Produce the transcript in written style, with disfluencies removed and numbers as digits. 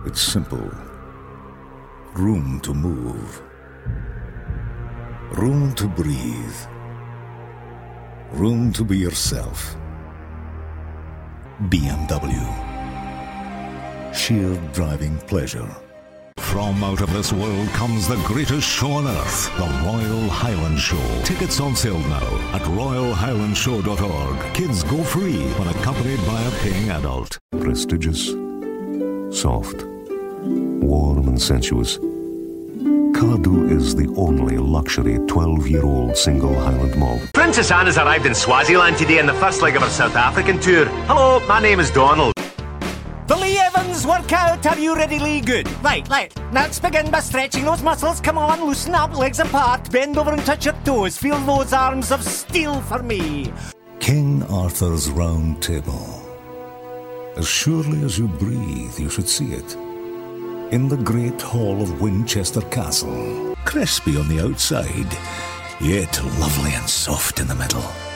It's simple. Room to move. Room to breathe. Room to be yourself. BMW. Sheer driving pleasure. From out of this world comes the greatest show on earth, the Royal Highland Show. Tickets on sale now at royalhighlandshow.org. Kids go free when accompanied by a paying adult. Prestigious, soft, warm and sensuous. Cardu is the only luxury 12-year-old single Highland malt. Princess Anne has arrived in Swaziland today in the first leg of her South African tour. Hello, my name is Donald. The Lee Evans workout, are you ready, Lee? Good. Right. Let's begin by stretching those muscles. Come on, loosen up, legs apart, bend over and touch your toes. Feel those arms of steel for me. King Arthur's Round Table. As surely as you breathe, you should see it. In the great hall of Winchester Castle. Crispy on the outside, yet lovely and soft in the middle.